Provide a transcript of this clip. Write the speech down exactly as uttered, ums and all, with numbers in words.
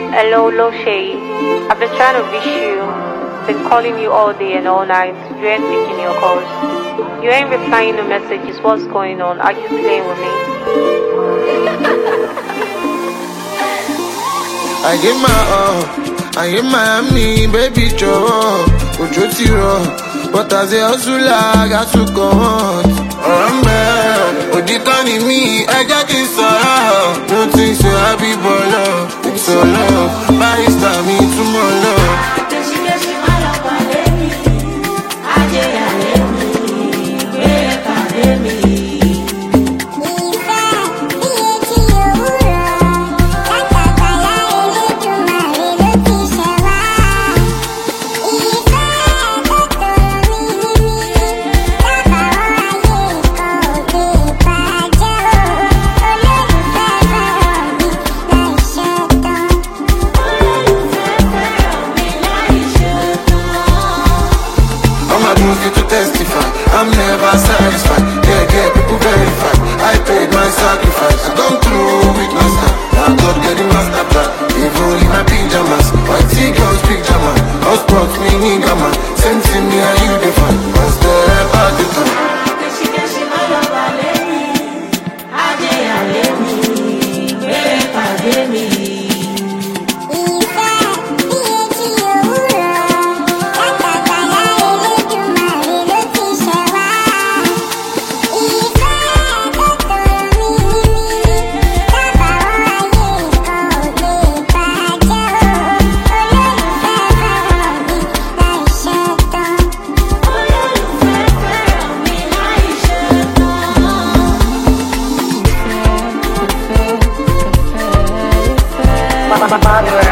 Hello, Loshay. I've been trying to reach you. Been calling you all day and all night. You ain't picking your calls. You ain't replying to messages. What's going on? Are you playing with me? I give my all, I give my me, baby Joe. Ojo ti ro, but as a hustler, I got to go on. Remember, Odita ni mi, I got this all. No think so happy, but love, it's so love. Barista me tomorrow. To testify, I'm never satisfied. Yeah, yeah, people verify. I paid my sacrifice. I come through with my star. Now God get the master plan. Even in my pyjamas, white tea girls picture man. House brought me nigga man. Sensing me and you define. One step at the time. My father